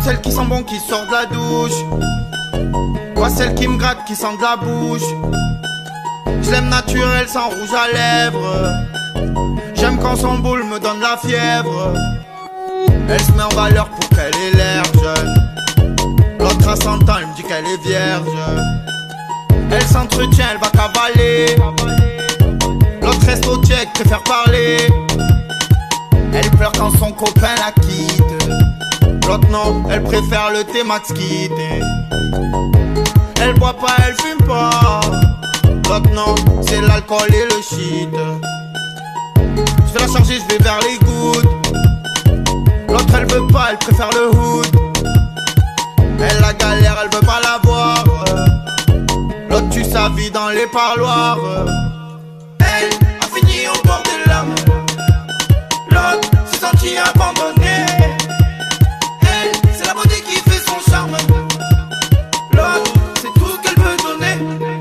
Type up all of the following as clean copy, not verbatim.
celle qui sent bon qui sort de la douche. Pas celle qui me gratte qui sent de la bouche. Je l'aime naturel sans rouge à lèvres. J'aime quand son boule me donne la fièvre. Elle se met en valeur pour qu'elle ait l'air jeune. L'autre à 100 ans, elle me dit qu'elle est vierge. Elle s'entretient, elle va cavaler. L'autre reste au check, préfère parler. Elle pleure quand son copain la quitte. L'autre non, elle préfère le thé Max Kid. Elle boit pas, elle fume pas. L'autre non, c'est l'alcool et le shit. Je vais la charger, je vais vers les gouttes. L'autre elle veut pas, elle préfère le hood. Elle la galère, elle veut pas la voir. L'autre tue sa vie dans les parloirs. Elle a fini au bord des larmes. L'autre s'est senti abandonné. Elle, c'est la beauté qui fait son charme. L'autre, c'est tout ce qu'elle veut donner.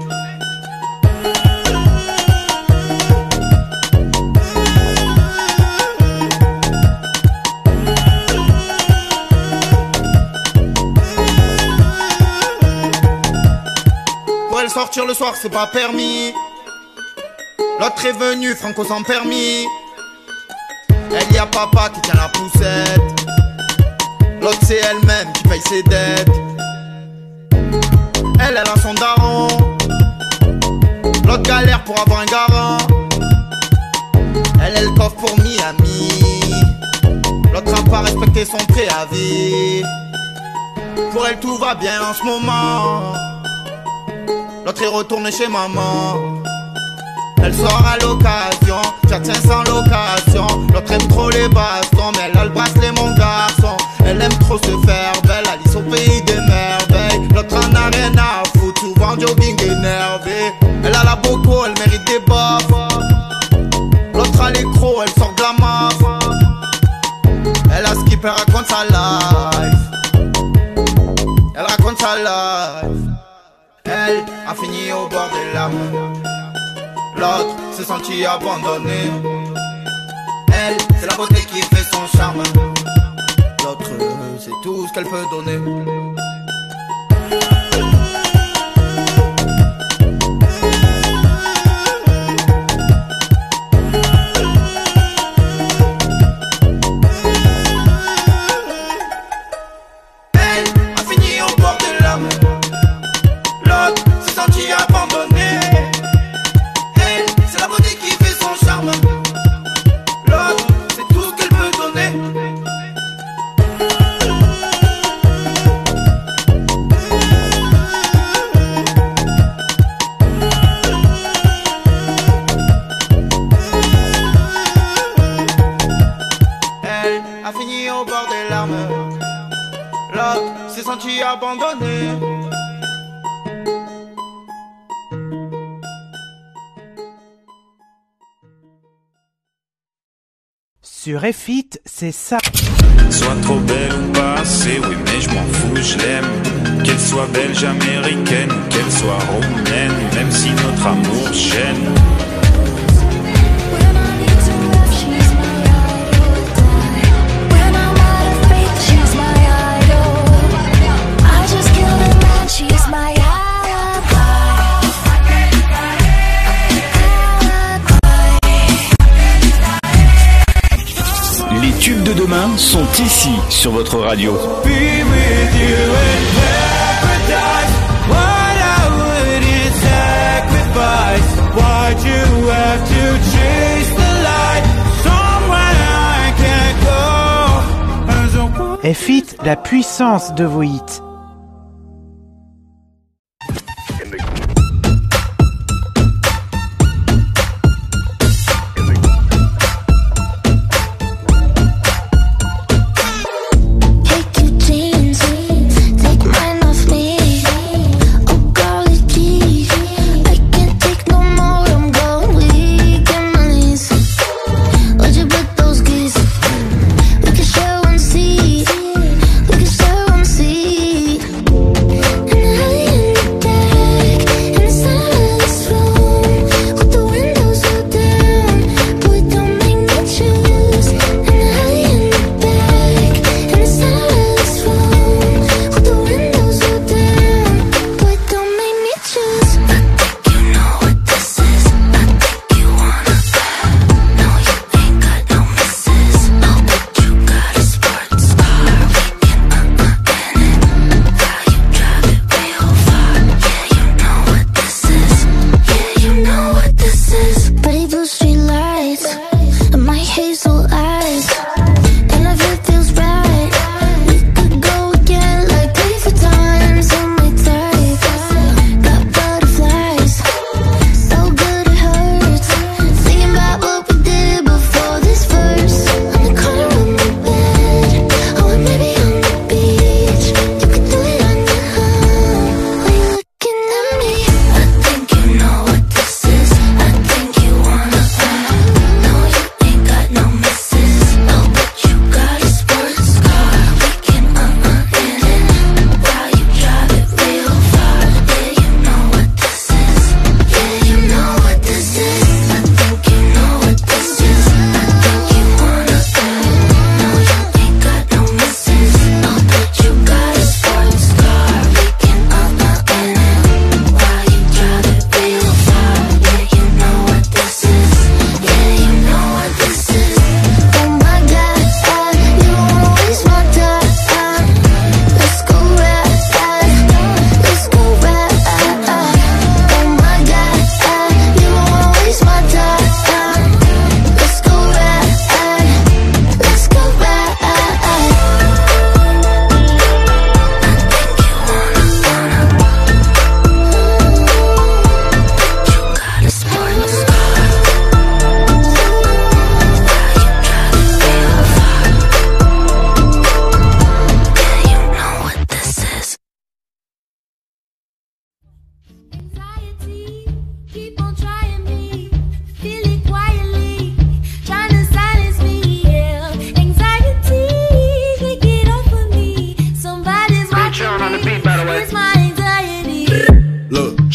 Pour elle sortir le soir, c'est pas permis. L'autre est venu, franco sans permis. Elle y a papa qui tient la poussette. L'autre c'est elle-même qui paye ses dettes. Elle a son daron. L'autre galère pour avoir un garant. Elle le coffre pour Miami. L'autre a pas respecté son préavis. Pour elle tout va bien en ce moment. L'autre est retourné chez maman. Elle sort à l'occasion, tiens sans location. L'autre aime trop les bastons, mais elle a le bracelet mon garçon. Elle aime trop se faire belle, Alice au pays des merveilles. L'autre en a rien à foutre, souvent jogging énervé. Elle a la boco, elle mérite des baffes. L'autre a l'écro, elle sort de la maf. Elle a skip, elle raconte sa life. Elle raconte sa life. Elle a fini au bord des larmes. L'autre s'est senti abandonné. Elle, c'est la beauté qui fait son charme. L'autre, c'est tout ce qu'elle peut donner. Elle a fini au bord des larmes. L'autre s'est senti abandonné. C'est la beauté qui fait son charme. L'autre, c'est tout ce qu'elle peut donner. Elle a fini au bord des larmes. L'autre s'est senti abandonné. Sur F-It, c'est ça. Soit trop belle ou pas assez, oui mais je m'en fous, je l'aime. Qu'elle soit belge, américaine ou qu'elle soit roumaine, même si notre amour gêne. Les tubes de demain sont ici sur votre radio. Be with you in paradise. What I wouldn't sacrifice. Why'd you have to chase the light somewhere I can't go? F-It, la puissance de vos hits. We can share one seat.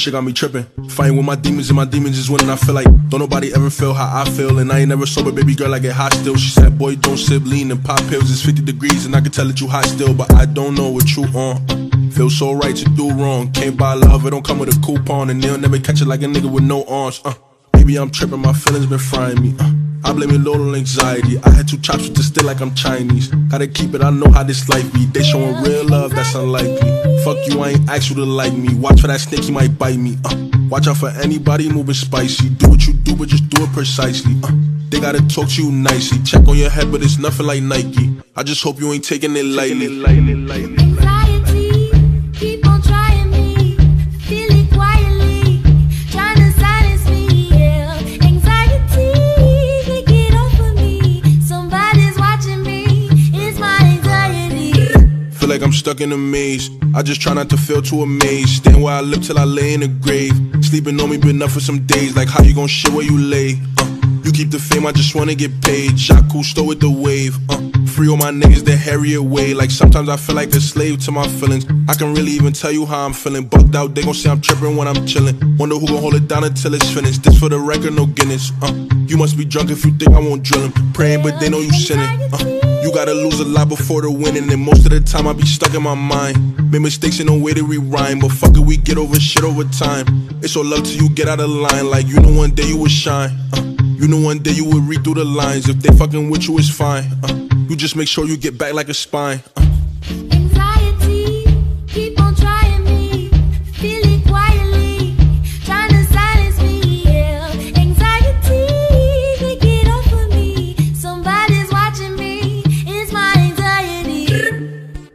Shit got me tripping. Fighting with my demons and my demons is winning. I feel like don't nobody ever feel how I feel. And I ain't never sober, baby girl, I get hot still. She said, boy, don't sip lean and pop pills. It's 50 degrees and I can tell that you hot still. But I don't know what you on. Feel so right to do wrong. Can't buy love, it don't come with a coupon. And they'll never catch it like a nigga with no arms. Maybe I'm tripping, my feelings been frying me. I blame it load on anxiety. I had 2 chops with the still like I'm Chinese. Gotta keep it, I know how this life be. They showing real love, that's unlikely. Fuck you, I ain't asked you to like me. Watch for that snake, he might bite me. Watch out for anybody moving spicy. Do what you do, but just do it precisely. They gotta talk to you nicely. Check on your head, but it's nothing like Nike. I just hope you ain't taking it lightly. Anxiety, keep on trying me. Feel it quietly, trying to silence me. Yeah. Anxiety, can't get over me. Somebody's watching me. It's my anxiety. Feel like I'm stuck in a maze. I just try not to feel too amazed. Staying where I live till I lay in the grave. Sleeping on me been up for some days. Like how you gon' shit where you lay? You keep the fame, I just wanna get paid. Jacques Cousteau with the wave. Free all my niggas that harry away. Like sometimes I feel like a slave to my feelings. I can really even tell you how I'm feeling. Bugged out, they gon' say I'm tripping when I'm chillin'. Wonder who gon' hold it down until it's finished. This for the record, no Guinness. You must be drunk if you think I won't drill him. Praying, but they know you sinning. You gotta lose a lot before the winning. And most of the time I be stuck in my mind. Made mistakes and no way to rewind. But fuck it, we get over shit over time. It's all love till you get out of line. Like you know one day you would shine. You know one day you would read through the lines. If they fucking with you, it's fine. You just make sure you get back like a spine. Anxiety, keep on trying me. Feel it quietly, trying to silence me. Yeah. Anxiety, can't get over me. Somebody's watching me. It's my anxiety.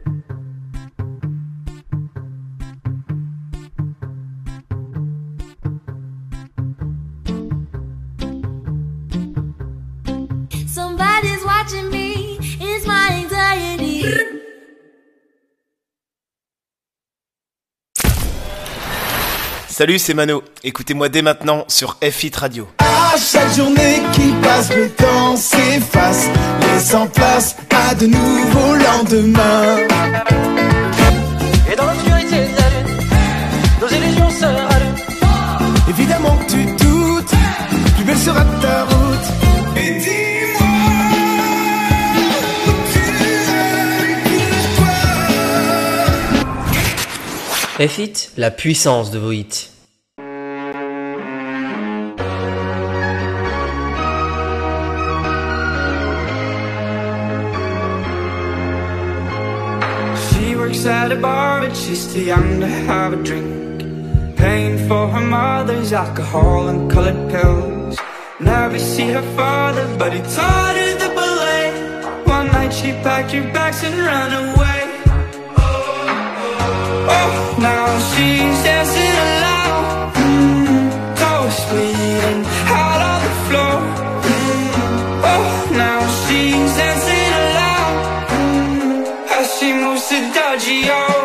Somebody's watching me, it's my anxiety. Salut, c'est Mano. Écoutez-moi dès maintenant sur F-Hit Radio. À chaque journée qui passe, le temps s'efface, laissant place à de nouveaux lendemains. Et dans l'obscurité de la lune, nos illusions se rallument. Évidemment que tu doutes, plus belle sera ta route. Et dis-moi où tu es pour toi. F-Hit, la puissance de vos hits. She works at a bar, but she's too young to have a drink. Paying for her mother's alcohol and colored pills. Never see her father, but he taught her the ballet. One night she packed her bags and ran away. Oh, now she's dancing alone, toes bleeding out on the floor. Oh, now she's dancing alone, as she moves to Dodgy-O.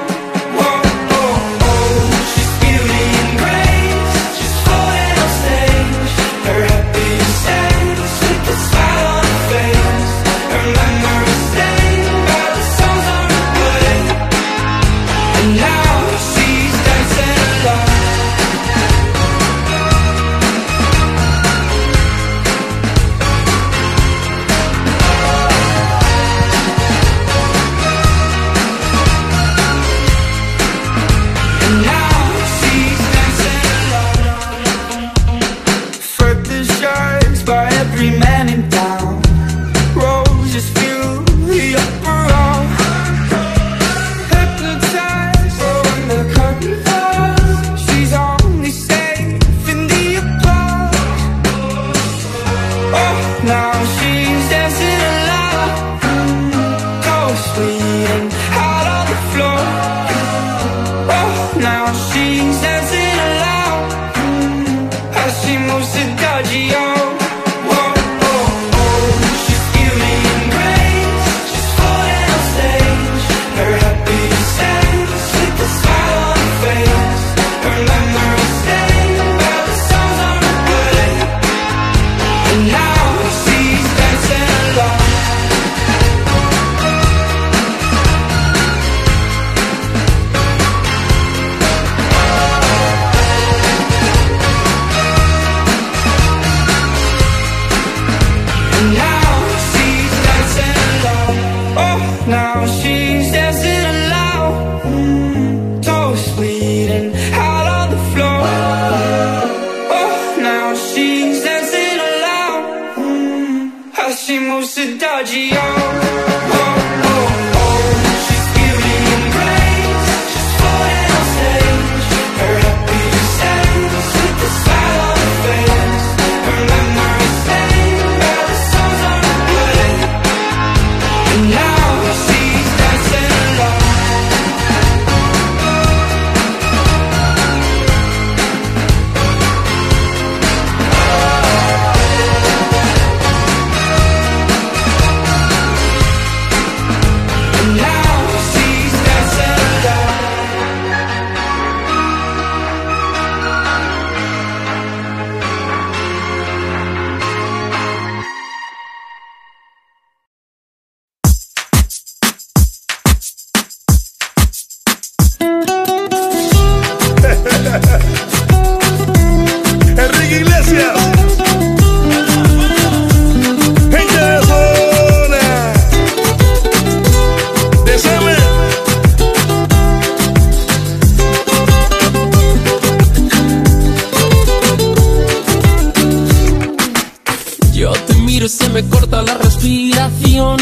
pasión.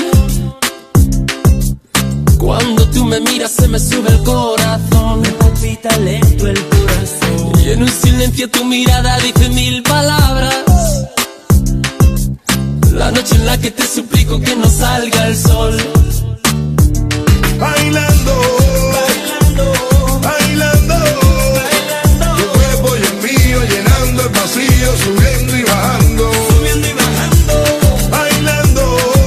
Cuando tú me miras se me sube el corazón. Me palpita lento el corazón. Y en un silencio tu mirada dice 1000 palabras. La noche en la que te suplico que no salga el sol. Bailando, bailando, tu cuerpo y el mío llenando el vacío, subiendo y bajando, bailando,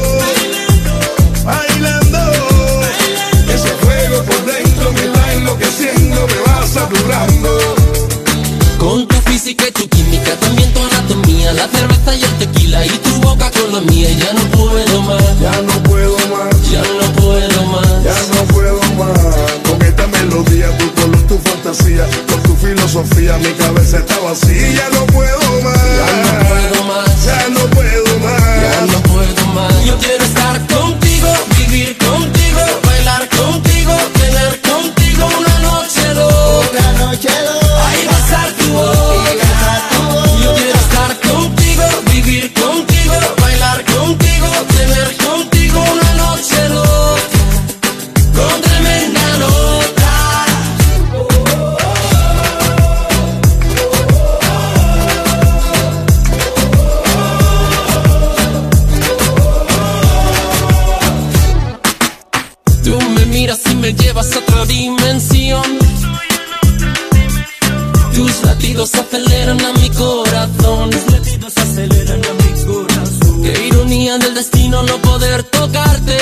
bailando, ese fuego por dentro me está enloqueciendo, me va saturando. Con tu física y tu química, también tu anatomía, la cerveza y el tequila y tu boca con la mía. Ya no puedo más, ya no puedo más, ya no puedo más, ya no puedo más. Con esta melodía, tu color, tu fantasía, con tu filosofía, mi cabeza está vacía. Ya no puedo más, ya no puedo más, ya no puedo más, ya no puedo más. Yo quiero estar contigo, vivir contigo, bailar contigo, tener contigo una noche loca, ahí besar tu boca. Yo quiero estar contigo, vivir contigo, bailar contigo, tener contigo una noche loca, con tremenda nota. Tú me miras y me llevas a otra dimensión. Tus latidos aceleran a mi corazón. Tus latidos aceleran a mi corazón. Qué ironía del destino no poder tocarte,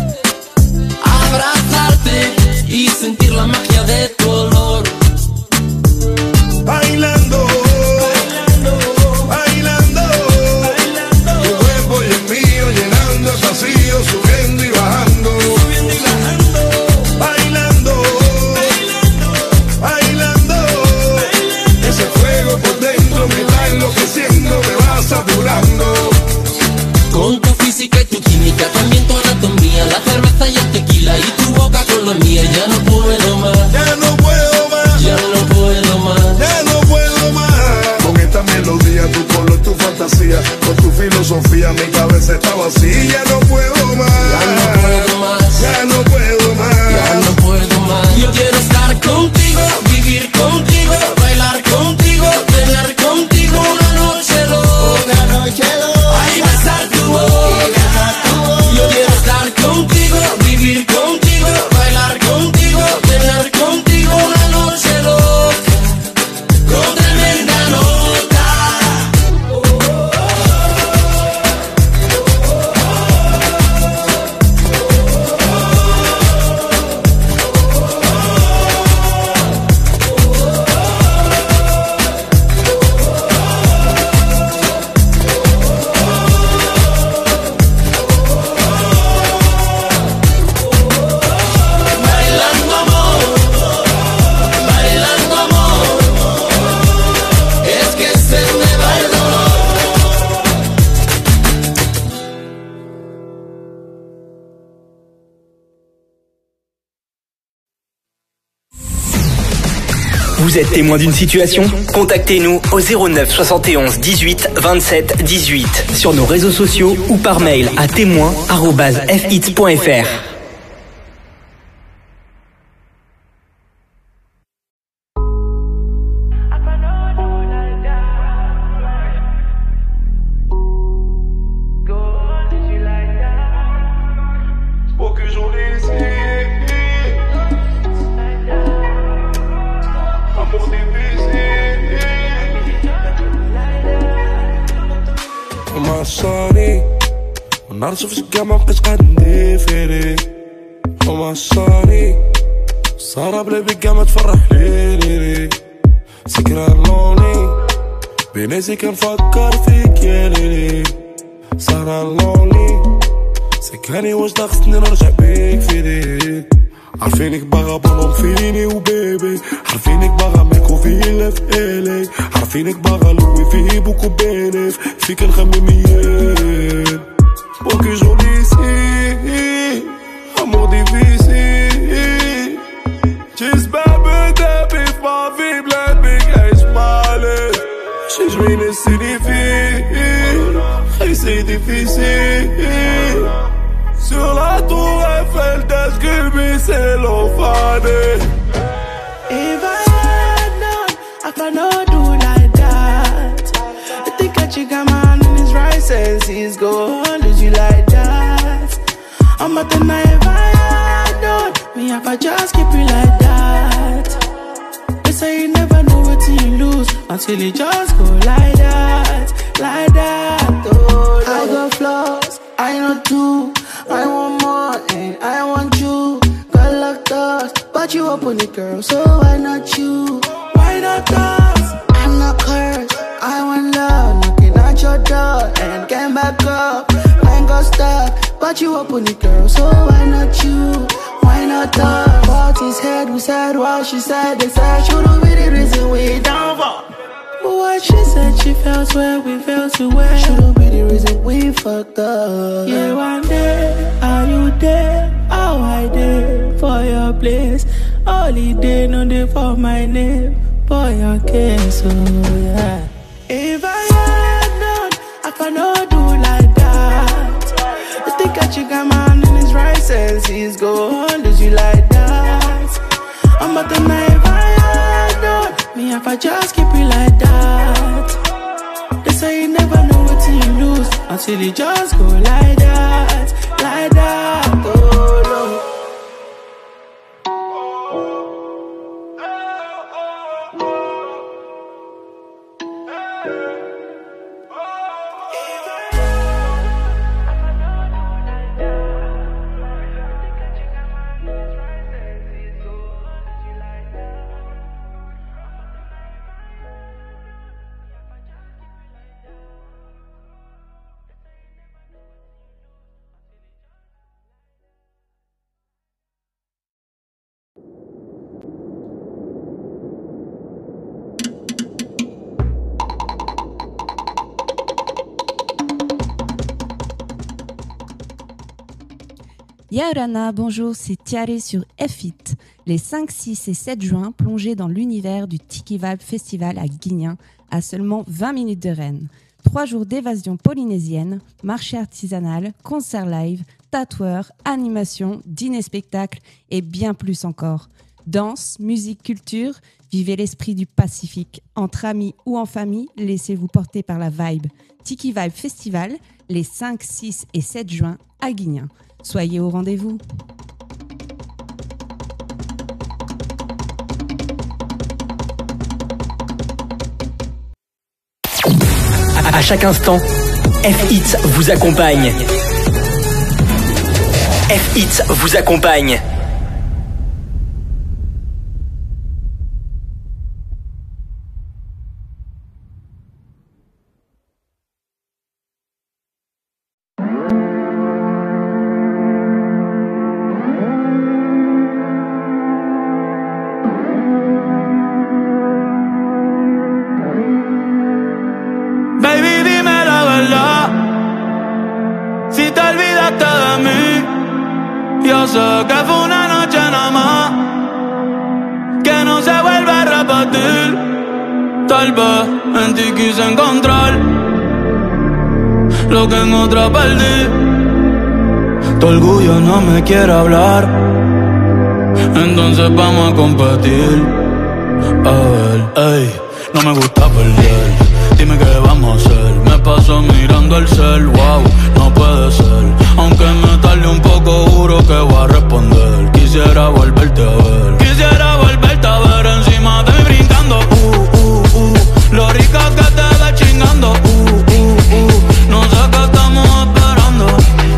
abrazarte y sentir la magia de tu olor. bailando, bailando, tu cuerpo y el mío llenando el vacío, subiendo y bajando, bailando, bailando, ese fuego por dentro me está enloqueciendo, me va saturando. Con tu física y tu química, también tu anatomía, la cerveza y el tequila y tu boca con la mía. Ya no puedo más, Ya no puedo más, ya no puedo más, ya no puedo más. Con esta melodía, tu color, tu fantasía, con tu filosofía, mi cabeza está vacía. Ya no puedo más, ya no puedo más, ya no puedo más, ya no puedo más. Yo quiero estar contigo, vivir contigo, bailar contigo, tener contigo una noche loca, ahí besar tu boca. Yo quiero estar contigo, vivir contigo, bailar contigo, tener contigo una noche loca, con tremenda nota. Bailando amor, es que se me va el dolor. Vous êtes témoin d'une situation? Contactez-nous au 09 71 18 27 18 sur nos réseaux sociaux ou par mail à témoin@fhits.fr. وما صاري ونعرف فاش كاع ما بقيت قاعد نديفيري وما صاري صار بلا بيك كاع ما تفرح لي سكران لوني بناسي كنفكر فيك يا ليلي سهران لوني سكاني واش دا خصني نرجع بيك في ديك عارفينك باغا بونوم فيني وبيبي عارفينك باغا ميكو فيلا في إلي عارفينك باغا لوي في بوكو بينيف فيك نخمم ميال بوكي جولي سي امور ديفيسيل جيسبر بدا بي في ما في بلاد بيك عيش مالي شي جوين السيني فيه خي سي ديفيسيل say love funny. If I had known, I could not do like that. I think I check a man in his right senses, go on, lose you like that. I'm at the night, if I had known, me if I just keep it like that. They say you never know what you lose until you just go like that, like that. Oh, I got flaws, I know too. I want more and I want you. Got locked up, but you open it, girl, so why not you? Why not us? I'm not cursed, I want love, knocking at your door and came back up. I ain't got stuck, but you open it, girl, so why not you? Why not us? Party's head, we said what she said. They said shouldn't be the reason we down for. But what she said, she felt where we felt to where. Shouldn't be the reason we fucked up. Yeah, one day, are you there? Oh, I there for your place. Only day, no day for my name. For your case, oh yeah. If I had known, I could not do like that. I think I check a man in his right senses, go on, lose you like that. I'm at the night, if I had known, me if I just keep it like that. They say you never know what you lose until you just go like that, like that. Oh no. Yaorana, bonjour, c'est Tiare sur F-It. Les 5, 6 et 7 juin, plongez dans l'univers du Tiki Vibe Festival à Guignan, à seulement 20 minutes de Rennes. 3 jours d'évasion polynésienne, marché artisanal, concert live, tatoueurs, animation, dîner-spectacle et bien plus encore. Danse, musique, culture, vivez l'esprit du Pacifique. Entre amis ou en famille, laissez-vous porter par la vibe. Tiki Vibe Festival, les 5, 6 et 7 juin à Guignan. Soyez au rendez-vous. À chaque instant, F-Hits vous accompagne. F-Hits vous accompagne. Lo que en otra perdí. Tu orgullo no me quiere hablar, entonces vamos a competir. A ver, ey, no me gusta perder. Dime qué vamos a hacer. Me paso mirando el cel, wow, no puede ser. Aunque me tarde un poco, juro que voy a responder. Quisiera volverte a ver. Quisiera volverte a ver encima de mí brincando. Lo rica que te ve chingando. No sé qué estamos esperando.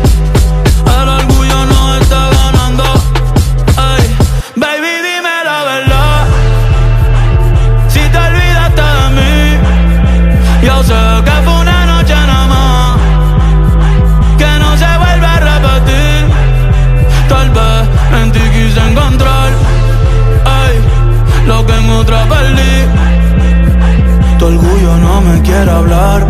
El orgullo nos está ganando. Ey, baby, dime la verdad. Si te olvidaste de mí, yo sé que fue una noche nada más, que no se vuelve a repetir. Tal vez en ti quise encontrar, ey, lo que en otra perdí. Tu orgullo no me quiere hablar,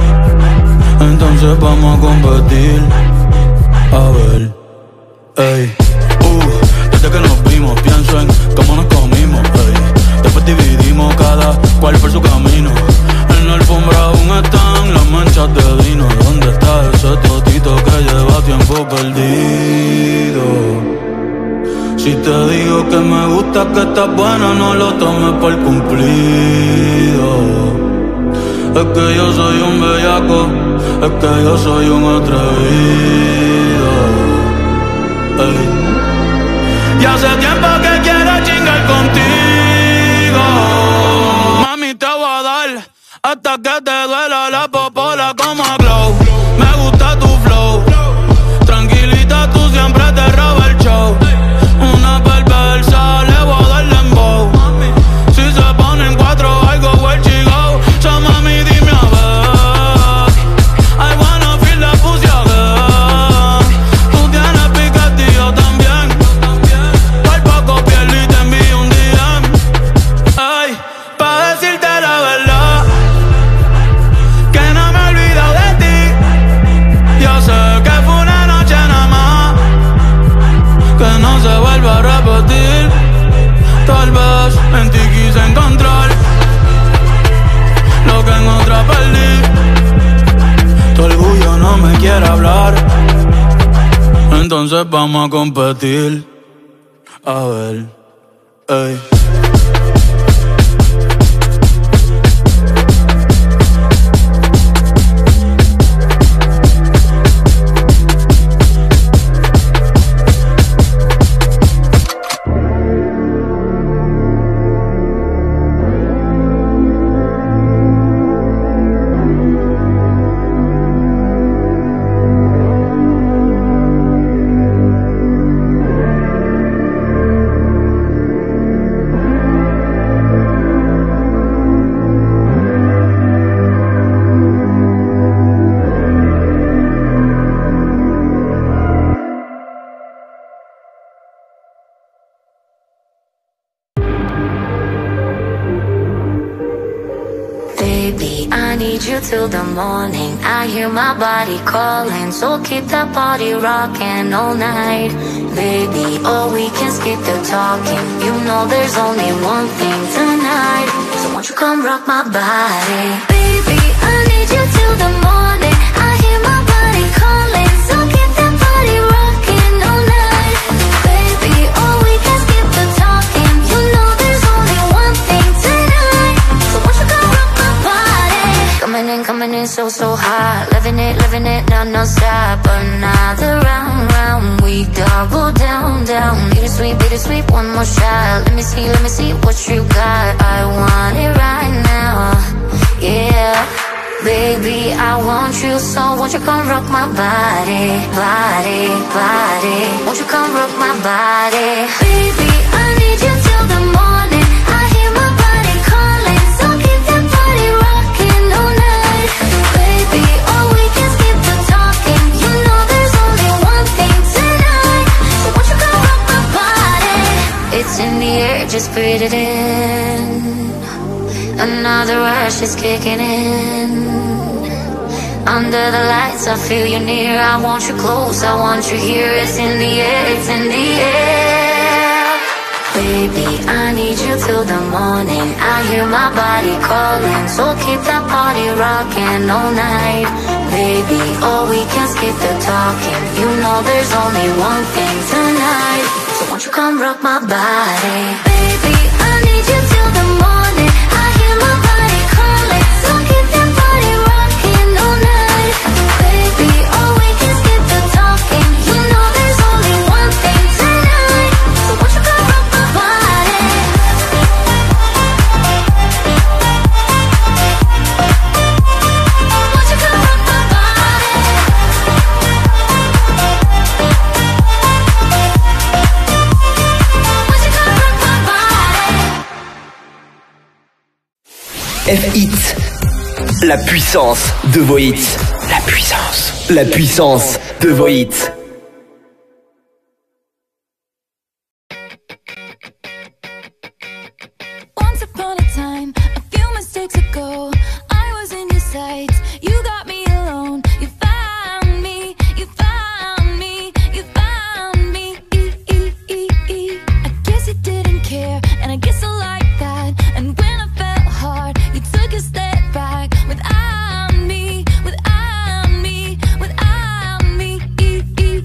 entonces vamos a competir. A ver, ey, desde que nos vimos pienso en cómo nos comimos, ey. Después dividimos cada cual por su camino. En la alfombra aún están las manchas de vino. ¿Dónde está ese totito que lleva tiempo perdido? Si te digo que me gusta, que estás buena, no lo tomes por cumplido. Es que yo soy un bellaco, es que yo soy un atrevido. Ey. Y hace tiempo que quiero chingar contigo. Mami, te voy a dar hasta que te duela la popola como glow. Me gusta tu flow, tranquilita, tú siempre te robas el show. Una perversa, le voy a dar dembow. Si se ponen cuatro, I go where she go. So mami, dime a ver, I wanna feel the pussy again. Tú tienes piquete y yo también. Por poco pierdo y te envío un DM. Ay, pa' decirte la verdad, que no me he olvidado de ti. Yo sé que fue una noche nada más, que no se vuelva a repetir. Tal vez en ti quise encontrar lo que en otra perdí. Tu orgullo no me quiere hablar, entonces vamos a competir. A ver, ey. Baby, I need you till the morning. I hear my body calling, so keep that body rocking all night. Baby, oh, we can skip the talking. You know there's only one thing tonight, so won't you come rock my body? Baby, I need you till the morning. I hear my body calling, so keep that body rocking all night. Baby, oh, we can skip the talking. You know there's only one thing tonight, so won't you come rock my body? Coming in so hot, living it, no stop. Another round, we double down. Bittersweet, one more shot. Let me see what you got. I want it right now, yeah. Baby, I want you, so won't you come rock my body? Won't you come rock my body? Baby, I need you till the morning. I hear my body calling, so keep that body rocking all night. Baby, oh, we can skip the talking. You know there's only one thing tonight, so won't you come rock my body? It's in the air, just breathe it in. Another rush is kicking in. Under the lights, I feel you near. I want you close, I want you here. It's in the air, it's in the air. Baby, I need you till the morning. I hear my body calling, so keep that party rocking all night. Baby, oh, we can skip the talking. You know there's only one thing tonight, so won't you come rock my body? Baby, I need you till the morning. I hear my body calling, so keep that body rocking all night. Baby, oh, we can skip the talking. You know there's only one thing tonight, so won't you come rock my body? Won't you come rock my body? Won't you come rock my body? F-Hit, la puissance de vos hits. La puissance de vos hits. Once upon a time, a few mistakes ago, I was in your sights. You got me alone. You found me. You found me. You found me. I guess you didn't care, and I guess I like that. And when I felt hard, you took a step back. Without me, without me, without me.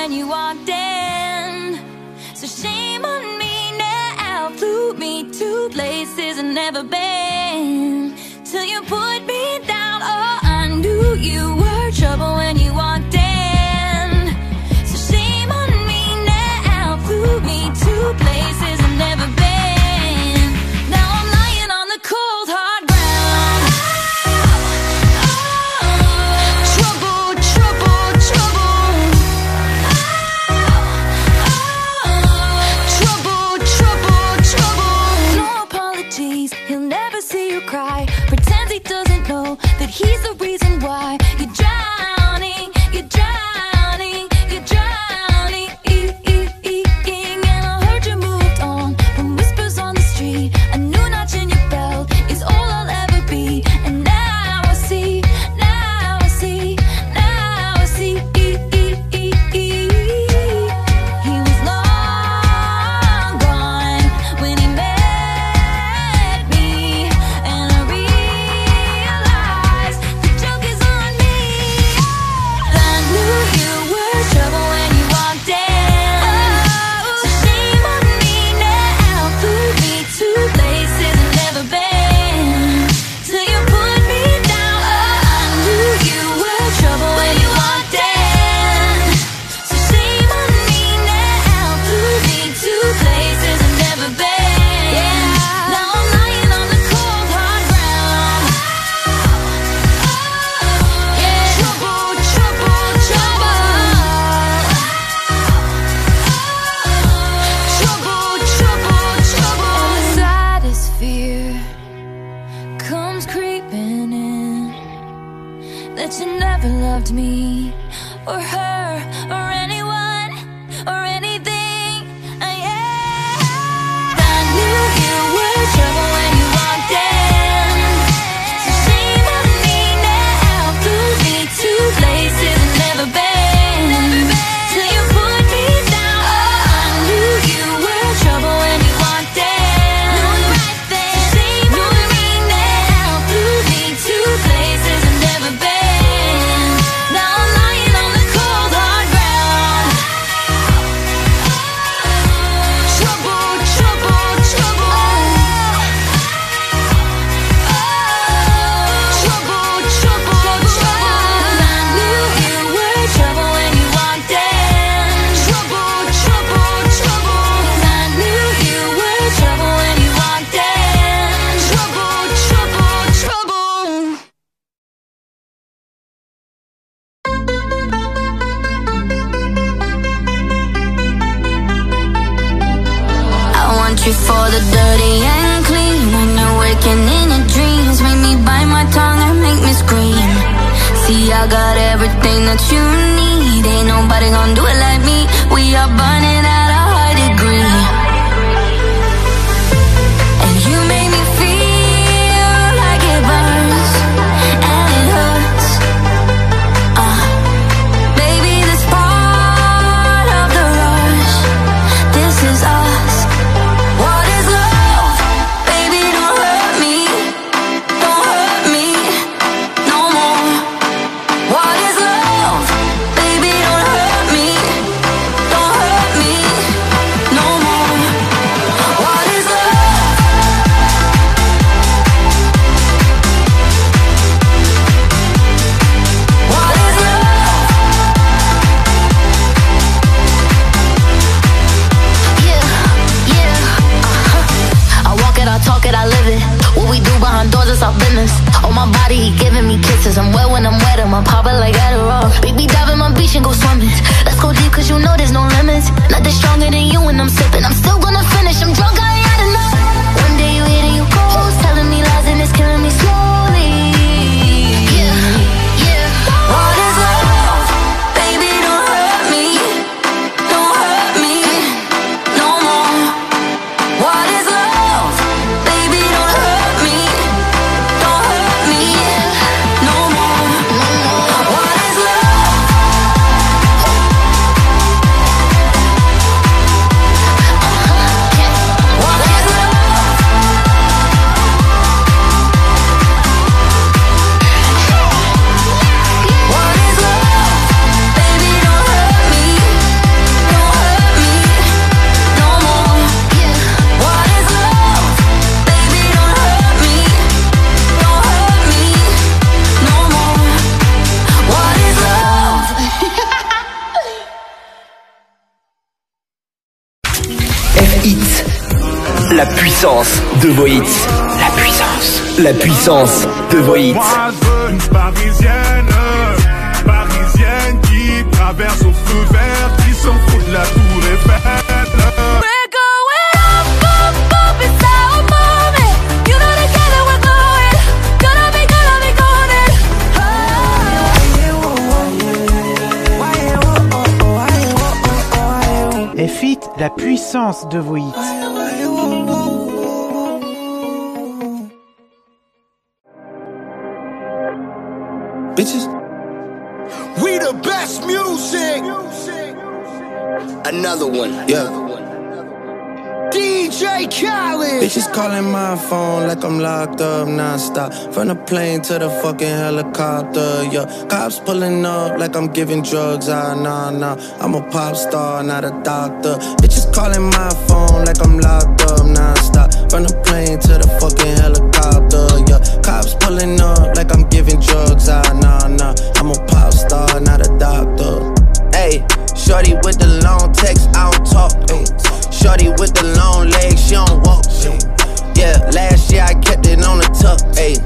when you walked in. So shame on me now. Flew me to places I've never been. Till you put me down. Oh, I knew you were trouble when you walked in. So shame on me now. Flew me to places I've never been. Now I'm lying on the cold hard ground. Trouble, trouble, trouble. Trouble, trouble, trouble. No apologies, he'll never see you cry. Pretends he doesn't know that he's the reason why you're drowning, you're drowning, you're drowning. And I heard you moved on from whispers on the street. A new notch in your belt is all I'll ever be. And now I see, now I see, now I see. He was long gone when he met me, and I realized the joke is on me. I knew you were trouble when you walked in. So shame on me now. Flew me to places I've never been. Till you put me down. I knew you were trouble when you walked in. So shame on me now. Flew me to places I've never been. Now I'm lying on the cold hard ground. Trouble, trouble, trouble. Trouble, trouble, trouble. And the saddest fear comes creeping in, that you never loved me or her or anyone or anything. I knew you were trouble when you walked in. So shame on me now. Flew me to places I've never been. Till you put me down. I knew you were trouble when you walked in. So shame on me now. Flew me to places I've never been. Now I'm lying on the cold hard ground. Trouble, trouble, trouble. Trouble, trouble, trouble. I knew you were trouble when you walked in. Trouble, trouble, trouble. I knew you were trouble when you walked in. Trouble, trouble, trouble. I want you for the dirty and clean. When you're waking in your dreams, make me bite my tongue and make me scream. See, I got everything that you need. Ain't nobody gonna do it like me. We are burning at a high degree. And you make me feel like it burns and it hurts. Baby, this part of the rush. This is us. What is love? Baby, don't hurt me. Don't hurt me no more. What is love? Baby, don't hurt me. Don't hurt me no more. What is love? What is love? Yeah. I walk it, I talk it, I live it. What we do behind doors is our business. On my body, he giving me kisses. I'm wet when I'm wet, I'm popping like Adderall. Baby, dive in my beach and go swimming. Let's go deep, cause you know there's no limits. Nothing stronger than you when I'm sipping. I'm still gonna finish, I'm drunk, I ain't had enough. One day you hit and you cold, telling me lies and it's killing me slowly. Yeah. What is love? Baby, don't hurt me. Don't hurt me no more. What is love? Baby, don't hurt me. Don't hurt me no more. What is F-Hits. La puissance de vos hits. La puissance. La puissance de vos hits. Moi je veux une parisienne qui traverse au feu vert, qui s'en fout de la tour Eiffel. We're going up, up, up, it's our moment. You know together we're going. Gonna be golden. F-Hit, la puissance de vos hits. Bitches, we the best music. Another one, yeah. DJ Khaled. Bitches calling my phone like I'm locked up non-stop. From the plane to the fucking helicopter, yeah. Cops pulling up like I'm giving drugs, nah. I'm a pop star, not a doctor. Bitches calling my phone like I'm locked up non-stop. From the plane to the fucking helicopter, yeah. Cops pulling up like I'm giving drugs, nah. I'm a pop star, not a doctor. Ayy, shorty with the long text, I don't talk, ayy. Shorty with the long legs, she don't walk. Yeah, last year I kept it on the tuck. Ayy,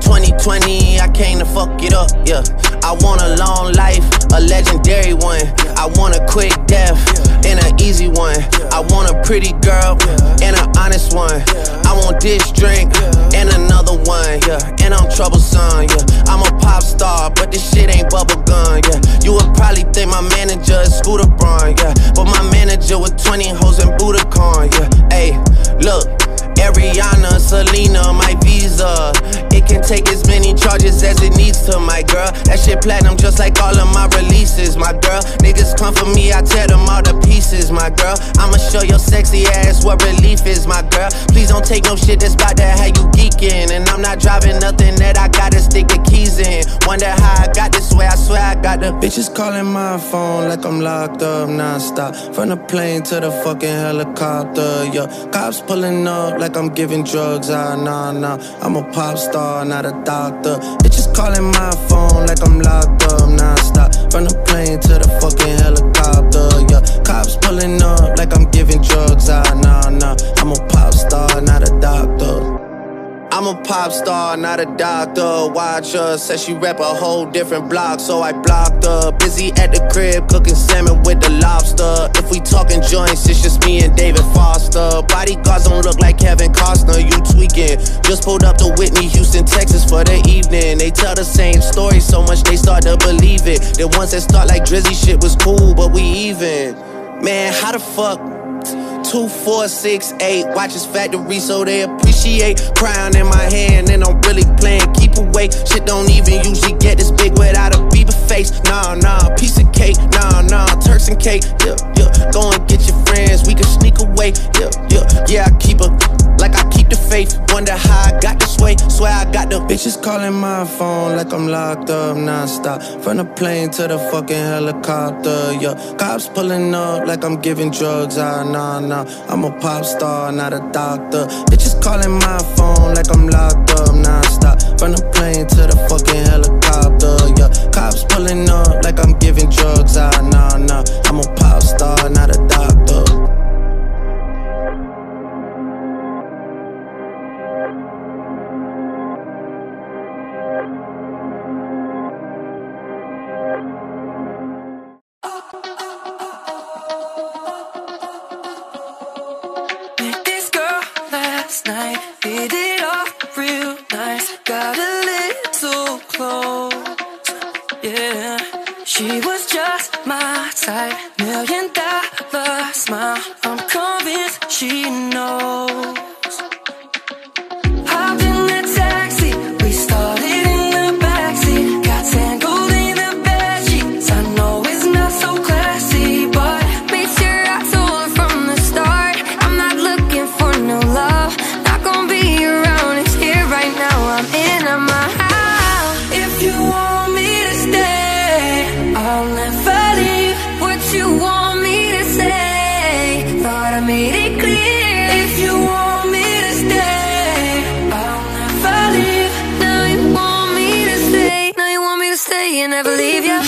2020 I came to fuck it up. Yeah, I want a long life, a legendary one. I want a quick death and an easy one. I want a pretty girl and an honest one. I want this drink and another one. Yeah, and I'm troublesome. Yeah, I'm a pop star, but this shit ain't bubblegum. Yeah, you would probably think my manager is Scooter Braun. Yeah, but my manager with 20 hoes and Budokan. Yeah, ayy, look. Ariana, Selena, my visa. It can take as many charges as it needs to, my girl. That shit platinum just like all of my releases, my girl. Niggas come for me, I tear them all to pieces, my girl. I'ma show your sexy ass what relief is, my girl. Please don't take no shit that's about that how you geeking. And I'm not driving nothing that I gotta stick the keys in. Wonder how I got this way, I swear I got the bitches calling my phone like I'm locked up non-stop. From the plane to the fucking helicopter, yeah. Cops pulling up like I'm giving drugs, nah. I'm a pop star, not a doctor. Bitches calling my phone like I'm locked up non-stop. From the plane to the fucking helicopter, yeah. Cops pulling up like I'm giving drugs, nah. I'm a pop star, not a doctor. I'm a pop star, not a doctor. Watch her, said she rep a whole different block, so I blocked her. Busy at the crib, cooking salmon with the lobster. If we talking joints, it's just me and David Foster. Bodyguards don't look like Kevin Costner, you tweaking. Just pulled up to Whitney, Houston, Texas for the evening. They tell the same story so much they start to believe it. The ones that start like Drizzy shit was cool, but we even. Man, how the fuck? 2, 4, 6, 8 watches factory so they appreciate. Crown in my hand and I'm really playing keep away. Shit don't even usually get this big without a Bieber face. Nah, piece of cake. Nah, Turks and cake. Yeah, go and get your friends, we can sneak away. Yeah, I keep her like I keep the faith. Wonder how I got this way, swear I got the bitches calling my phone like I'm locked up non-stop. From the plane to the fucking helicopter, yeah. Cops pulling up like I'm giving drugs, nah. I'm a pop star, not a doctor. Bitches calling my phone like I'm locked up non-stop. From the plane to the fucking helicopter, yeah. Cops pulling up like I'm giving drugs, nah. I'm a pop star, not a doctor. Night, hit it off real nice. Got a little close, yeah. She was just my type, $1 million smile. I'm convinced she knows. Hopped in the taxi, we started in the backseat. Got tangled in the bedsheets. I know it's not so classy, but made sure I told her from the start I'm not looking for no love. I'm in my house. If you want me to stay, I'll never leave. What you want me to say, thought I made it clear. If you want me to stay, I'll never leave. Now you want me to stay, now you want me to stay and never leave you.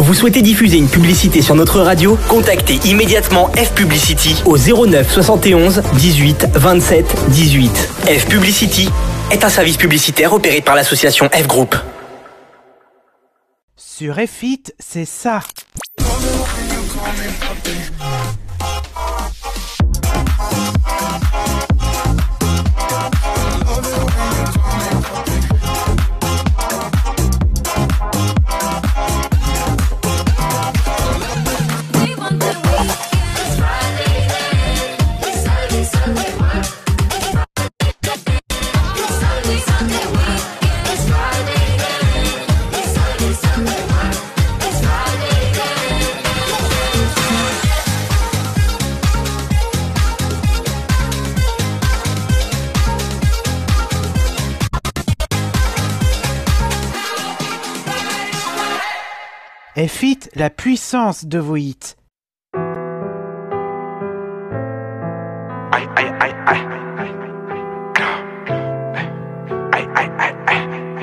Vous souhaitez diffuser une publicité sur notre radio? Contactez immédiatement F Publicity au 09 71 18 27 18. F Publicity est un service publicitaire opéré par l'association F Group. Sur F-It, c'est ça. F-It, la puissance de vos hits. Aïe, aïe, aïe, aïe. Aïe, aïe, aïe, aïe.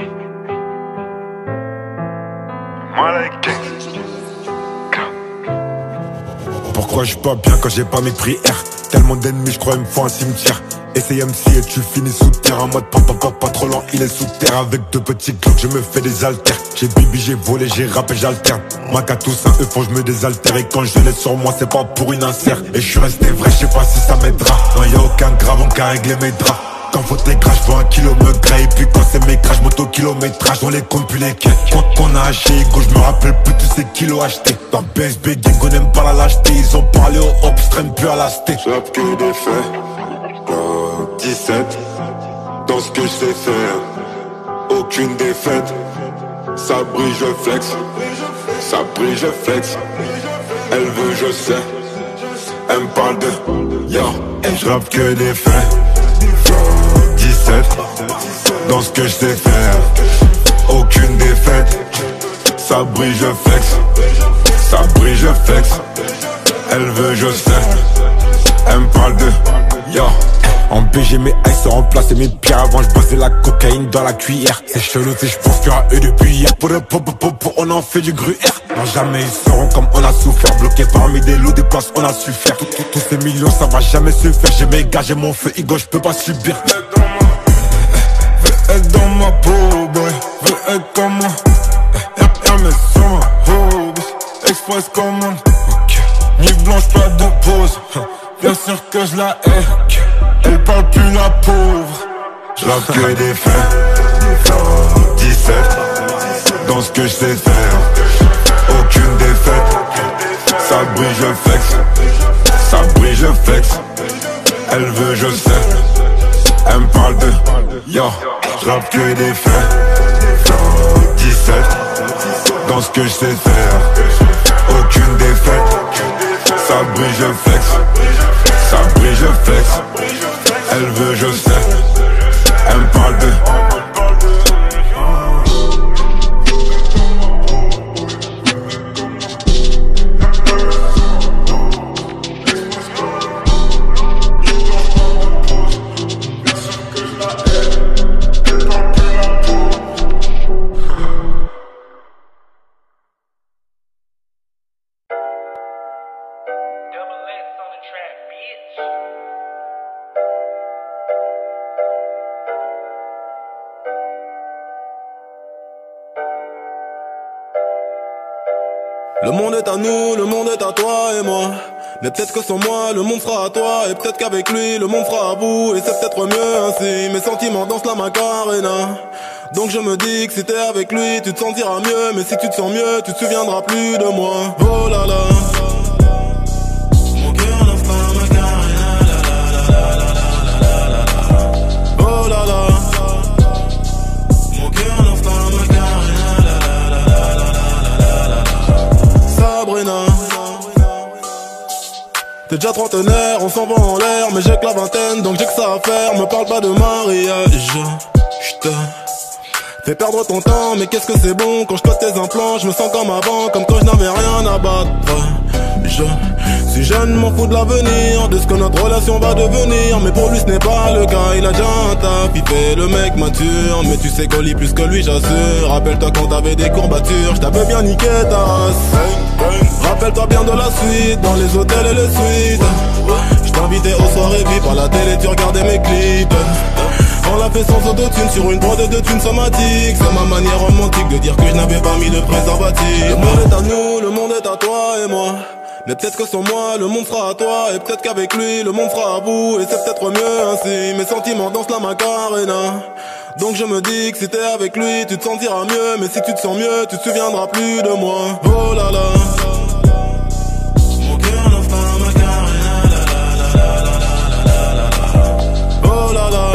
Pourquoi je suis pas bien quand j'ai pas mes prières? Tellement d'ennemis, je crois il me faut un cimetière. Essaye MC et tu finis sous terre. En mode pas trop lent, il est sous terre. Avec deux petits glocks, je me fais des haltères. J'ai bibi, j'ai volé, j'ai rappé, j'alterne. Mac à tous un eux, faut que je me désaltère. Et quand je l'ai sur moi, c'est pas pour une insert. Et je suis resté vrai, je sais pas si ça m'aidera. Non, y'a aucun grave, on qu'à régler mes draps. Quand faut tes crash, je vois un kilo me gré. Et puis quand c'est mes crash, moto-kilométrage, on les compte plus les quais. Quand on a haché, go, je me rappelle plus tous ces kilos achetés. Dans BSB, gang, on n'aime pas la lâcheté. Ils ont parlé au hop, je traîne plus à la sté. J'ai que des faits. 17 dans ce que je sais faire, aucune défaite. Ça brille, je flex. Ça brille, je flex. Elle veut, je sais. Elle me parle de yo, je rappe que des faits. 17 dans ce que je sais faire, aucune défaite. Ça brille, je flex. Ça brille, je flex. Elle veut, je sais. Elle me parle de yo. En BG mes ice se remplacer mes pierres. Avant je bossais la cocaïne dans la cuillère. C'est chelou si je pense qu'à eux depuis hier. Pour on en fait du gruyère. Non jamais ils seront comme on a souffert. Bloqué parmi des lots, des places on a su faire. Tous ces millions ça va jamais se faire. J'ai mes gars, j'ai mon feu Igo, je peux pas subir. Veux être dans ma peau boy, veux être comme moi. Hermès sur ma hobby, express commande. Ni blanche pas de pause, bien sûr que je la hais. Elle parle plus la pauvre. Je rappe que des faits. 17 dans ce que je sais faire, aucune défaite. Ça brille, je flex. Ça brille, je flex. Elle veut, je sais. Elle me parle de yo. Je rappe que des faits. 17 dans ce que je sais faire, aucune défaite. Ça brille, je flex. Ça brille, je flex. Elle veut, je sais. Elle me parle de Le monde est à nous, le monde est à toi et moi. Mais peut-être que sans moi, le monde sera à toi. Et peut-être qu'avec lui, le monde sera à vous. Et c'est peut-être mieux ainsi. Mes sentiments dansent la Macarena. Donc je me dis que si t'es avec lui, tu te sentiras mieux. Mais si tu te sens mieux, tu te souviendras plus de moi. Oh là là. Mon cœur danse la Macarena. Oh là là. Mon cœur danse la Macarena. Sabrina. T'es déjà trentenaire, on s'en va en l'air. Mais j'ai que la vingtaine, donc j'ai que ça à faire. Me parle pas de mariage. J'te fais perdre ton temps, mais qu'est-ce que c'est bon. Quand je cote tes implants, je me sens comme avant. Comme quand je n'avais rien à battre. Si jeune, m'en fous de l'avenir, de ce que notre relation va devenir. Mais pour lui ce n'est pas le cas, il a déjà un taf, il fait le mec mature. Mais tu sais qu'on lit plus que lui, j'assure. Rappelle-toi quand t'avais des courbatures, je t'avais bien niqué ta race. Rappelle-toi bien de la suite, dans les hôtels et les suites. Je t'invitais aux soirées VIP, à la télé tu regardais mes clips. On l'a fait sans autotune sur une prod de thunes somatiques. C'est ma manière romantique de dire que je n'avais pas mis de préservatif. Le monde est à nous, le monde est à toi et moi. Mais peut-être que sans moi, le monde sera à toi. Et peut-être qu'avec lui, le monde sera à vous. Et c'est peut-être mieux ainsi, mes sentiments dansent la Macarena. Donc je me dis que si t'es avec lui, tu te sentiras mieux. Mais si tu te sens mieux, tu te souviendras plus de moi. Oh là là. Mon cœur danse la Macarena. Oh là là.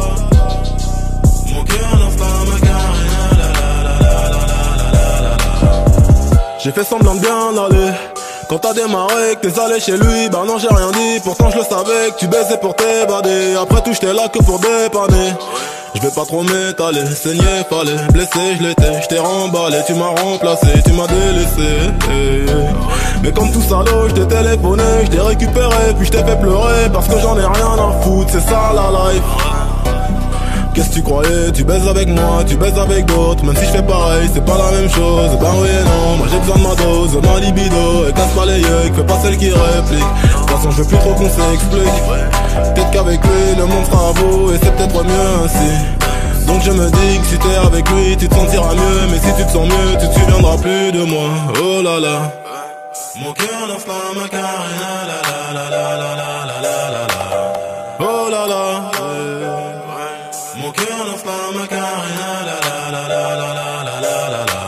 J'ai fait semblant de bien aller. Quand t'as démarré, que t'es allé chez lui, bah non j'ai rien dit. Pourtant je le savais que tu baisais pour t'évader. Après tout j'étais là que pour dépanner. Je vais pas trop m'étaler, saigner fallait. Blessé je l'étais, je t'ai remballé. Tu m'as remplacé, tu m'as délaissé. Mais comme tout salaud, je t'ai téléphoné, je t'ai récupéré, puis je t'ai fait pleurer. Parce que j'en ai rien à foutre, c'est ça la life. Qu'est-ce que tu croyais? Tu baises avec moi, tu baises avec d'autres. Même si je fais pareil, c'est pas la même chose. Bah oui et non, moi j'ai besoin de ma dose, de ma libido. Et casse pas les yeux, fais pas celle qui réplique. De toute façon je veux plus trop qu'on s'explique. Peut-être qu'avec lui le monde sera à vous. Et c'est peut-être mieux ainsi. Donc je me dis que si t'es avec lui tu te sentiras mieux. Mais si tu te sens mieux tu te souviendras plus de moi. Oh là là. Mon cœur danse la Macarena. La la la la la la la la la. Oh là là. Mon cœur danse la Macarena, la la la la la la la la la.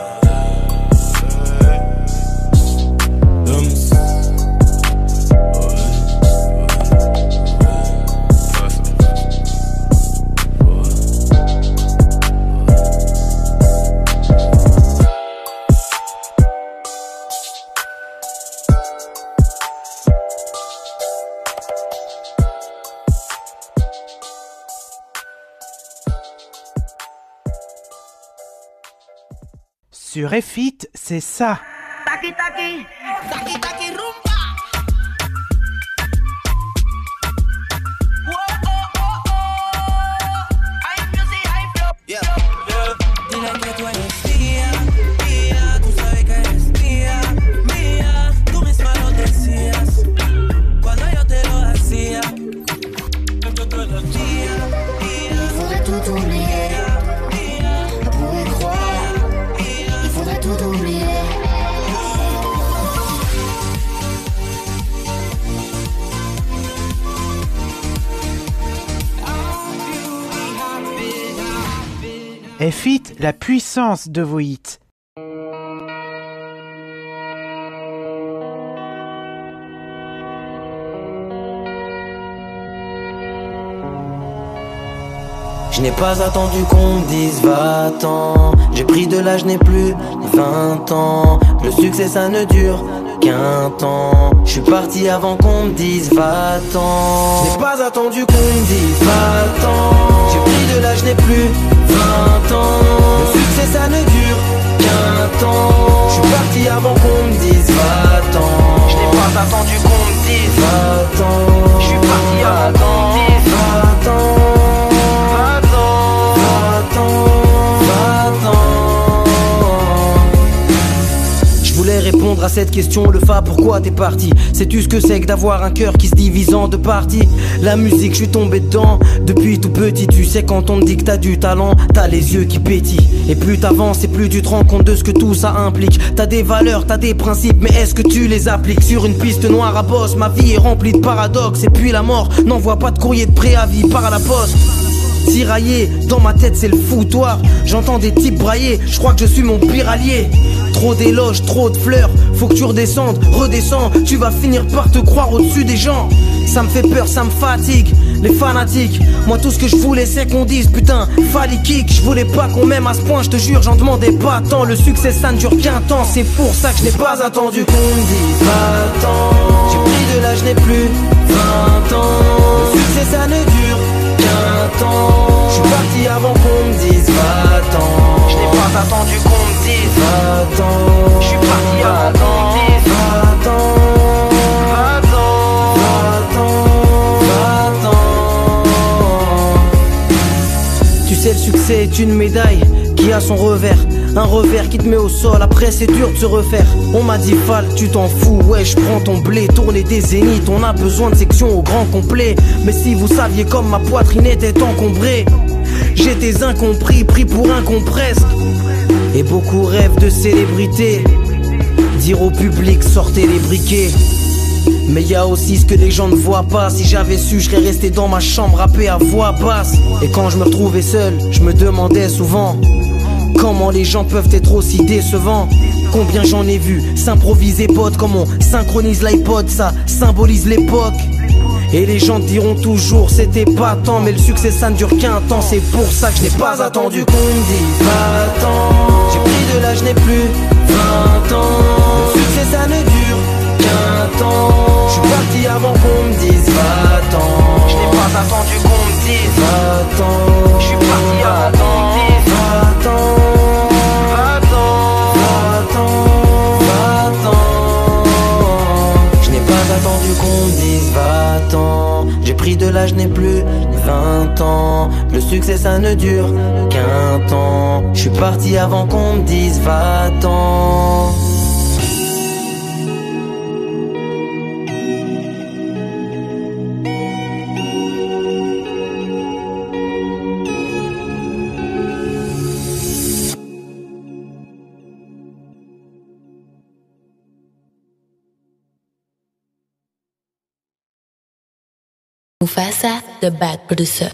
Sur F-It, c'est ça. Taki taki, taki taki rumba. Dile que tú eres mía, mía, tú sabes que eres mía, mía, tú misma lo decías, cuando yo te lo hacía, yo te lo hacía, Il faudrait tout oublier, pour y croire, il faudrait tout oublier. F-It, la puissance de vos hits. Je n'ai pas attendu qu'on me dise va-t'en. J'ai pris de l'âge, je n'ai plus 20 ans. Le succès ça ne dure qu'un temps. Je suis parti avant qu'on me dise va-t'en. Je n'ai pas attendu qu'on me dise va-t'en. J'ai pris de l'âge, je n'ai plus 20 ans. Le succès ça ne dure qu'un temps. Je suis parti avant qu'on me dise va-t'en. Je n'ai pas attendu qu'on me dise va-t'en. Je suis parti avant qu'on me dise va-t'en. Je voulais répondre à cette question, le fa, pourquoi t'es parti? Sais-tu ce que c'est que d'avoir un cœur qui se divise en deux parties? La musique, je suis tombé dedans depuis tout petit. Tu sais quand on te dit que t'as du talent, t'as les yeux qui pétillent. Et plus t'avances et plus tu te rends compte de ce que tout ça implique. T'as des valeurs, t'as des principes, mais est-ce que tu les appliques? Sur une piste noire à bosse, ma vie est remplie de paradoxes. Et puis la mort n'envoie pas de courrier de préavis par la poste. Tiraillé, dans ma tête c'est le foutoir. J'entends des types brailler, je crois que je suis mon pire allié. Trop d'éloges, trop de fleurs, faut que tu redescendes, redescends. Tu vas finir par te croire au-dessus des gens. Ça me fait peur, ça me fatigue, les fanatiques. Moi tout ce que je voulais c'est qu'on dise putain, fallait kick. Je voulais pas qu'on m'aime à ce point, je te jure j'en demandais pas tant. Le succès ça ne dure qu'un temps, c'est pour ça que je n'ai pas attendu qu'on me dise va-t'en. J'ai pris de l'âge, je n'ai plus 20 ans. Le succès ça ne dure qu'un temps. Je suis parti avant qu'on me dise va-t'en. Je n'ai pas attendu qu'on me dise va-t'en. Je suis parti avant qu'on me dise va-t'en. succès est une médaille qui a son revers. Un revers qui te met au sol, après c'est dur de se refaire. On m'a dit Fall, tu t'en fous, ouais je prends ton blé. Tourner des zéniths, on a besoin de sections au grand complet. Mais si vous saviez comme ma poitrine était encombrée, j'étais incompris, pris pour un con presque. Et beaucoup rêvent de célébrité, dire au public sortez les briquets. Mais y a aussi ce que les gens ne voient pas. Si j'avais su, je serais resté dans ma chambre rappé à voix basse. Et quand je me retrouvais seul, je me demandais souvent comment les gens peuvent être aussi décevants. Combien j'en ai vu s'improviser pote, comme on synchronise l'iPod, ça symbolise l'époque. Et les gens diront toujours c'était pas tant, mais le succès ça ne dure qu'un temps. C'est pour ça que je n'ai pas attendu qu'on me dise va-t'en. J'ai pris de l'âge, je n'ai plus 20 ans. Le succès ça ne dure qu'un temps. Je suis parti avant qu'on me dise va-t'en. Je n'ai pas attendu qu'on me dise va-t'en. Je suis parti avant qu'on me dise va-t'en. Attendu qu'on me dise va-t'en. J'ai pris de l'âge, je n'ai plus 20 ans. Le succès ça ne dure qu'un temps. Je suis parti avant qu'on me dise va-t'en. Mufasa, the bad producer.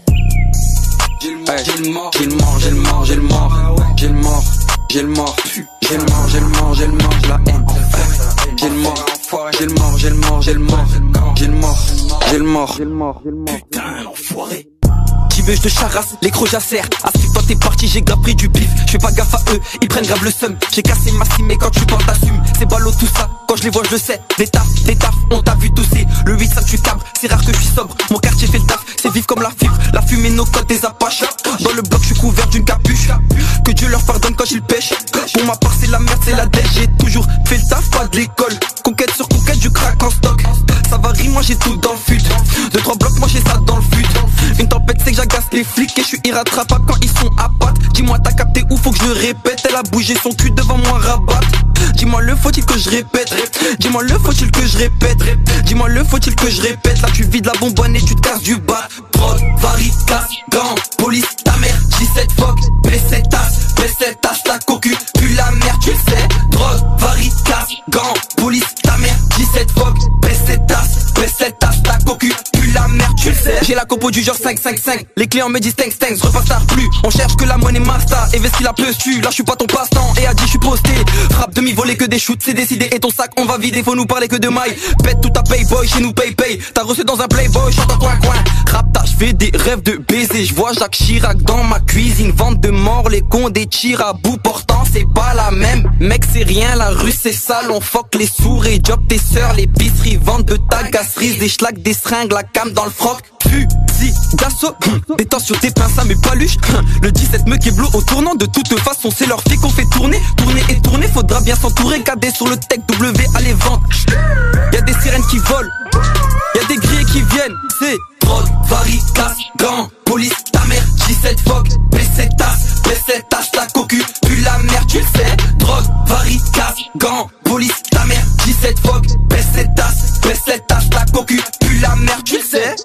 J'ai le mort, j'ai le mort, j'ai le mort, j'ai le mort, j'ai le mort, j'ai le mort, j'ai le mort, j'ai le mort, j'ai le mort, j'ai la haine. J'ai le mort, j'ai le mort, j'ai le mort, j'ai le mort, j'ai le mort, j'ai le mort, j'ai le mort, putain l'enfoiré. Tibeuge de charasse, les crocs jacèrent. Assis toi t'es parti, j'ai grave pris du bif. J'fais pas gaffe à eux, ils prennent grave le seum. J'ai cassé ma cime mais quand tu parles t'assumes. C'est ballot tout ça, quand je les vois je le sais. Des tafs, on t'a vu tousser. Le 8 ça tu cabres, c'est rare que je suis sobre. Mon quartier fait le taf, c'est vif comme la fibre. La fumée nos côtes des apaches. Dans le bloc je suis couvert d'une capuche. Que Dieu leur pardonne quand ils pêchent. Pour ma part c'est la merde, c'est la dèche. J'ai toujours fait le taf, pas de l'école. Conquête sur conquête, je craque en stock. Ça varie, moi j'ai tout dans le fut. 2-3 blocs, moi j'ai ça dans le fut. Une tempête c'est que j'agace les flics et je suis irrattrapable quand ils sont à pattes. Dis-moi t'as capté où faut que je le répète. Elle a bougé son cul devant moi rabat. Dis-moi le faut-il que je répète. Dis-moi le faut-il que je répète. Dis-moi le faut-il que je répète. Là tu vides la bonbonne et tu te casses du bas. Prod, varie, casse, gants, police, ta mère, 17 fuck, baisse cette tasse, la cocu, puis la merde tu le sais. Drogue, varie, casse, gants, police, ta mère, 17 fuck, baisse cette tasse, la cocu, puis la merde tu le sais. J'ai la compo du genre 5-5-5. Les clients me disent thanks, je repasse tard plus. On cherche que la monnaie masta. Et vesti la plus tu, là je suis pas ton passe-temps. Et a dit je suis posté. Frappe demi-volée que des shoots, c'est décidé. Et ton sac on va vider, faut nous parler que de maille. Pète tout ta payboy, chez nous paye. T'as reçu dans un playboy, chante en coin. Rapta, je fais des rêves de baiser. Je vois Jacques Chirac dans ma cuisine. Vente de mort, les cons des tirs à bout. Pourtant c'est pas la même. Mec c'est rien, la rue c'est sale. On fuck les sourds et job tes sœurs. L'épicerie, vente de tagasseries. Des schlags, des seringues, la cam dans le froc. Fusil d'assaut, des tensions, des pinces à mes paluches. Le 17 me kéblo au tournant. De toute façon c'est leur fille qu'on fait tourner. Tourner et tourner, faudra bien s'entourer. Cadet sur le tech W à les ventes. Y'a des sirènes qui volent, y'a des grillés qui viennent. C'est drogue, varie, casse, gants, police, ta mère, 17 fuck, baisse cette tasse, la cocu, puis la merde tu le sais. Drogue, varie, casse, gants, police, ta mère, 17 fuck, baisse cette tasse, la cocu, puis la merde tu le sais.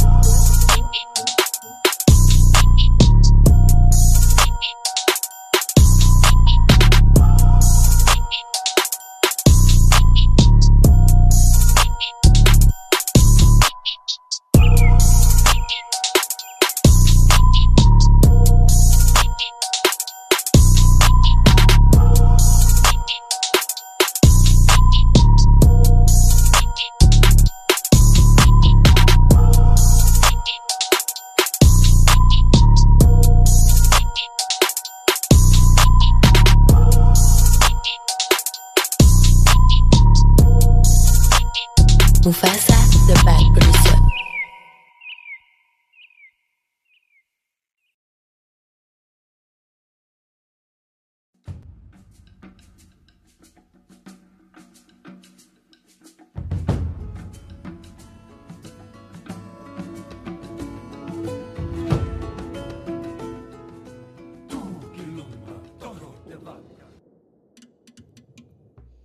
Mufasa, the bad producer.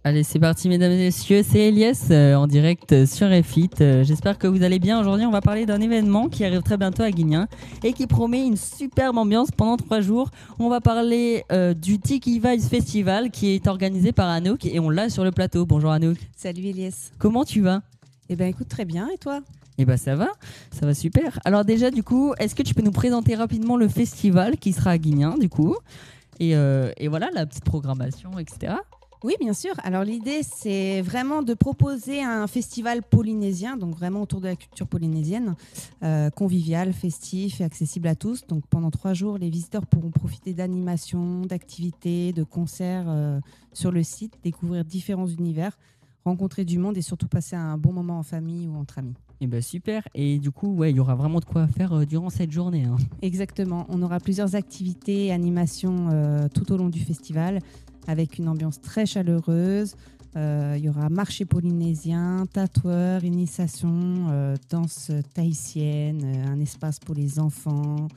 Allez, c'est parti, mesdames et messieurs. C'est Elias en direct sur F8. J'espère que vous allez bien. Aujourd'hui, on va parler d'un événement qui arrive très bientôt à Guignin et qui promet une superbe ambiance pendant 3 jours. On va parler du Tiki Vibes Festival qui est organisé par Anouk et on l'a sur le plateau. Bonjour Anouk. Salut Elias. Comment tu vas ? Eh ben écoute, très bien. Et toi ? Eh ben ça va super. Alors déjà, du coup, est-ce que tu peux nous présenter rapidement le festival qui sera à Guignin, du coup ? Et voilà, la petite programmation, etc. Oui, bien sûr. Alors l'idée, c'est vraiment de proposer un festival polynésien, donc vraiment autour de la culture polynésienne, convivial, festif et accessible à tous. Donc pendant 3 jours, les visiteurs pourront profiter d'animations, d'activités, de concerts sur le site, découvrir différents univers, rencontrer du monde et surtout passer un bon moment en famille ou entre amis. Eh ben super. Et du coup, ouais, il y aura vraiment de quoi faire durant cette journée. Hein. Exactement. On aura plusieurs activités, animations tout au long du festival, avec une ambiance très chaleureuse. Il y aura marché polynésien, tatoueur, initiation, danse tahitienne, un espace pour les enfants.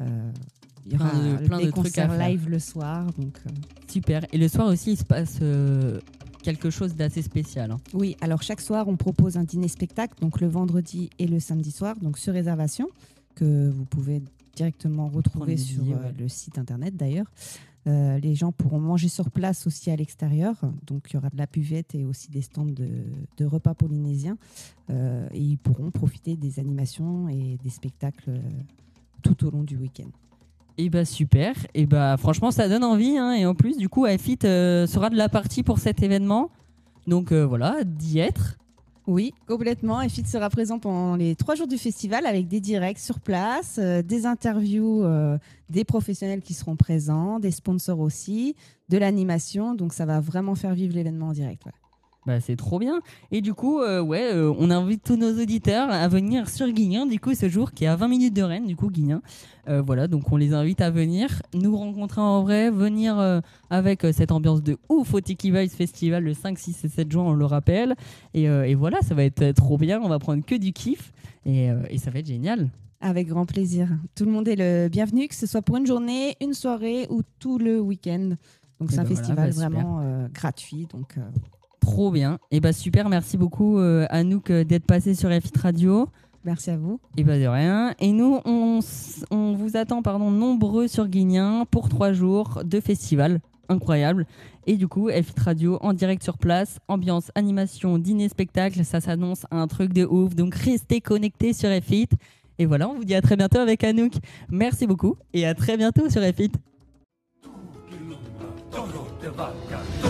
Il y aura plein des de trucs à concerts faire. live le soir. Donc, Super. Et le soir aussi, il se passe quelque chose d'assez spécial. Hein. Oui, alors chaque soir, on propose un dîner-spectacle, donc le vendredi et le samedi soir, donc sur réservation, que vous pouvez directement retrouver sur le site internet d'ailleurs. Les gens pourront manger sur place aussi à l'extérieur. Donc, il y aura de la buvette et aussi des stands de repas polynésiens. Et ils pourront profiter des animations et des spectacles tout au long du week-end. Et bah super. Et bah franchement, ça donne envie. Hein. Et en plus, du coup, F8 sera de la partie pour cet événement. Donc voilà, d'y être. Oui, complètement. F8 sera présent pendant les 3 jours du festival avec des directs sur place, des interviews des professionnels qui seront présents, des sponsors aussi, de l'animation. Donc ça va vraiment faire vivre l'événement en direct. Ouais. Bah, c'est trop bien. Et du coup, on invite tous nos auditeurs à venir sur Guignin, du coup, ce jour qui est à 20 minutes de Rennes, du coup, Guignin. Voilà, donc on les invite à venir nous rencontrer en vrai, venir avec cette ambiance de ouf au Tiki Vibes Festival le 5, 6 et 7 juin, on le rappelle. Et voilà, ça va être trop bien, on va prendre que du kiff et ça va être génial. Avec grand plaisir. Tout le monde est le bienvenu, que ce soit pour une journée, une soirée ou tout le week-end. Donc c'est un festival vraiment gratuit. Donc... Trop bien. Et bah super, merci beaucoup Anouk d'être passée sur F8 Radio. Merci à vous. Et bah de rien. Et nous, on vous attend nombreux sur Guignin pour 3 jours de festival. Incroyable. Et du coup, F8 Radio en direct sur place, ambiance, animation, dîner, spectacle, ça s'annonce un truc de ouf. Donc restez connectés sur F8. Et voilà, on vous dit à très bientôt avec Anouk. Merci beaucoup et à très bientôt sur F8.